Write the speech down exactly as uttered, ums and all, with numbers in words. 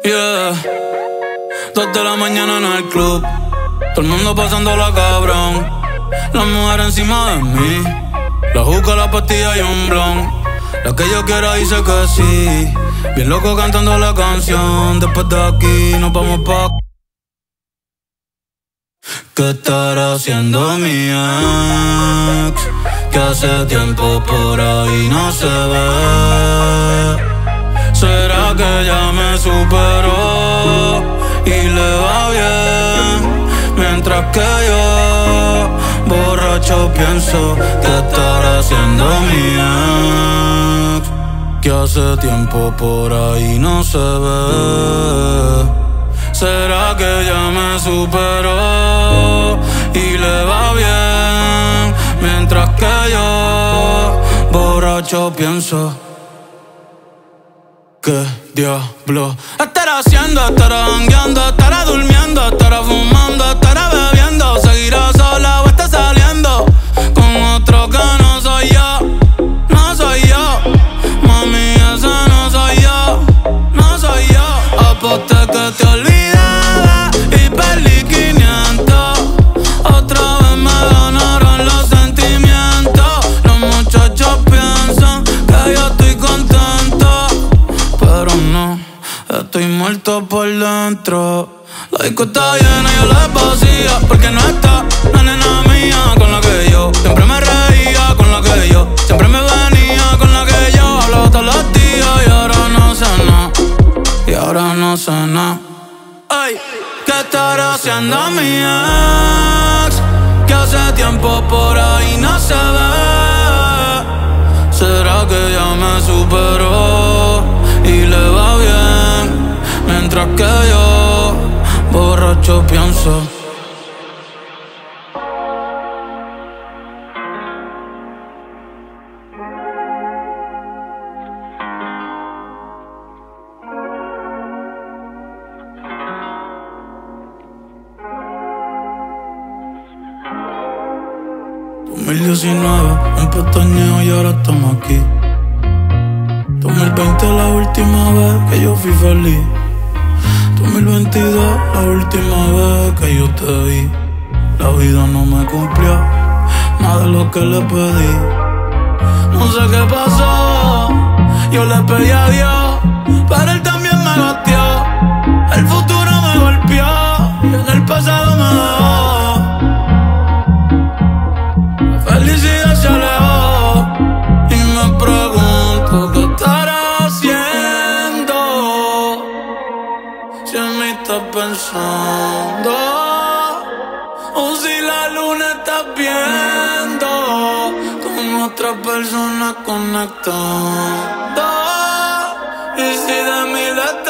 Yeah, dos de la mañana en el club, todo el mundo pasándola cabrón. La mujer encima de mí, la juca, la pastilla y un blon. La que yo quiera dice que sí, bien loco cantando la canción. Después de aquí nos vamos pa'. ¿Qué estará haciendo mi ex? Que hace tiempo por ahí no se ve. ¿Será que ya me superó y le va bien? Mientras que yo, borracho, pienso que estará haciendo mi ex, que hace tiempo por ahí no se ve. ¿Será que ya me superó y le va bien? Mientras que yo, borracho, pienso ¿qué diablo estará haciendo? Estará jangueando, estará durmiendo, estará fumando, estará bebiendo. Seguirá sola o está saliendo con otro que no soy yo. No soy yo, mami, ese no soy yo. No soy yo. Aposté que te olvidaba y perdí quinientos. Otra vez me ganaron los sentimientos. Los muchachos piensan que yo estoy contento, pero no, estoy muerto por dentro. La disco está llena y yo la vacía, porque no está la nena mía con la que yo siempre me reía, con la que yo siempre me venía, con la que yo hablaba todos los días. Y ahora no sé nada, y ahora no sé nada. Ay, ¿qué estará haciendo mi ex? Que hace tiempo por ahí no se ve. ¿Será que ya me superó y le va bien? Mientras que yo, borracho, pienso dos mil diecinueve, en pestañeo y ahora estamos aquí. dos mil veinte la última vez que yo fui feliz. dos mil veintidós la última vez que yo te vi. La vida no me cumplió nada de lo que le pedí. No sé qué pasó, yo le pedí a Dios, pero él también me batió. El futuro me golpeó y en el pasado me dejó. La felicidad se alejó y me pregunto qué estará haciendo. Si en mí estás pensando, o si la luna estás viendo con otra persona conectando. Y si de mí le